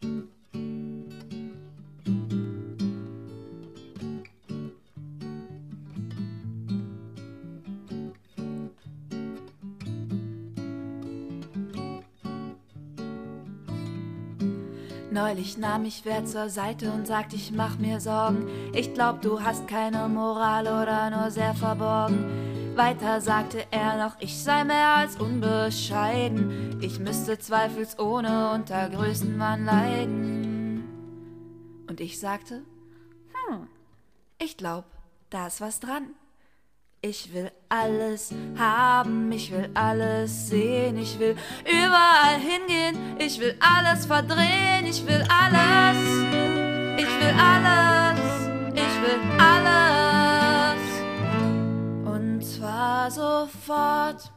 Neulich nahm ich wer zur Seite und sagt, ich mach mir Sorgen. Ich glaub, du hast keine Moral oder nur sehr verborgen. Weiter sagte er noch, ich sei mehr als unbescheiden. Ich müsste zweifelsohne unter Größenwahn leiden. Und ich sagte, ich glaub, da ist was dran. Ich will alles haben, ich will alles sehen, ich will überall hingehen, ich will alles verdrehen, ich will alles, ich will alles, ich will alles. Und zwar sofort.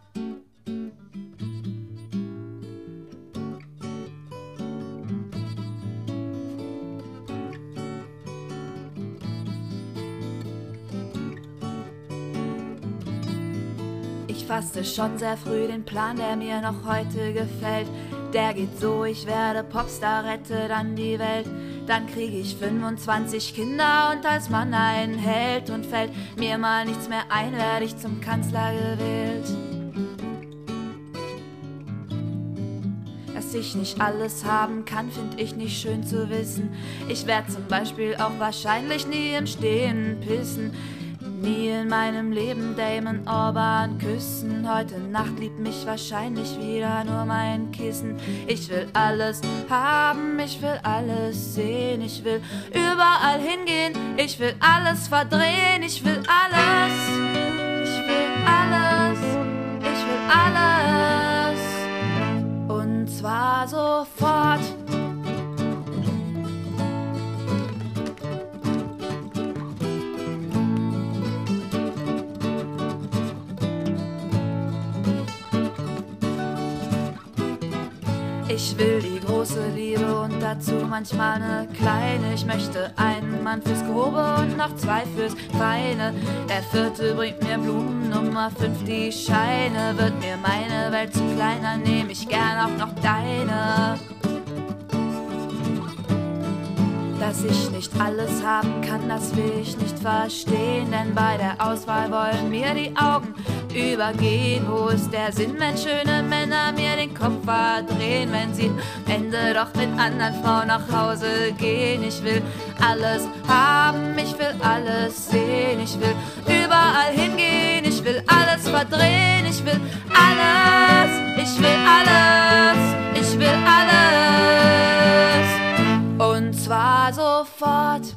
Ich fasste schon sehr früh den Plan, der mir noch heute gefällt. Der geht so, ich werde Popstar, rette dann die Welt. Dann kriege ich 25 Kinder und als Mann ein Held. Und fällt mir mal nichts mehr ein, werde ich zum Kanzler gewählt. Dass ich nicht alles haben kann, find ich nicht schön zu wissen. Ich werd zum Beispiel auch wahrscheinlich nie im Stehen pissen. Nie in meinem Leben Damon Albarn küssen. Heute Nacht liebt mich wahrscheinlich wieder nur mein Kissen. Ich will alles haben, ich will alles sehen. Ich will überall hingehen, ich will alles verdrehen. Ich will alles, ich will alles, ich will alles. Und zwar sofort. Ich will die große Liebe und dazu manchmal eine kleine. Ich möchte einen Mann fürs Grobe und noch 2 fürs Feine. Der 4. bringt mir Blumen, Nummer 5 die Scheine. Wird mir meine Welt zu kleiner, nehm ich gern auch noch deine. Dass ich nicht alles haben kann, das will ich nicht verstehen. Denn bei der Auswahl wollen mir die Augen übergehen. Wo ist der Sinn, wenn schöne Männer mir den Kopf verdrehen? Wenn sie am Ende doch mit anderen Frauen nach Hause gehen. Ich will alles haben, ich will alles sehen. Ich will überall hingehen, ich will alles verdrehen. Ich will alles, ich will alles, ich will alles. Und zwar sofort.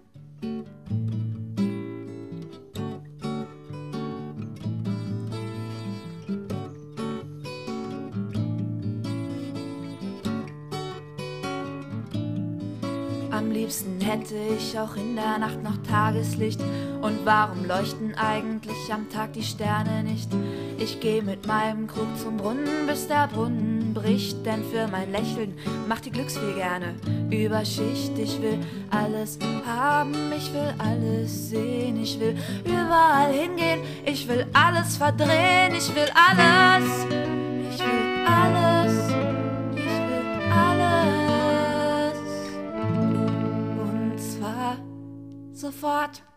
Am liebsten hätte ich auch in der Nacht noch Tageslicht. Und warum leuchten eigentlich am Tag die Sterne nicht? Ich geh mit meinem Krug zum Brunnen, bis der Brunnen bricht. Denn für mein Lächeln macht die Glücksfee gerne Überschicht. Ich will alles haben, ich will alles sehen. Ich will überall hingehen, ich will alles verdrehen. Ich will alles, ich will alles, ich will alles. Und zwar sofort.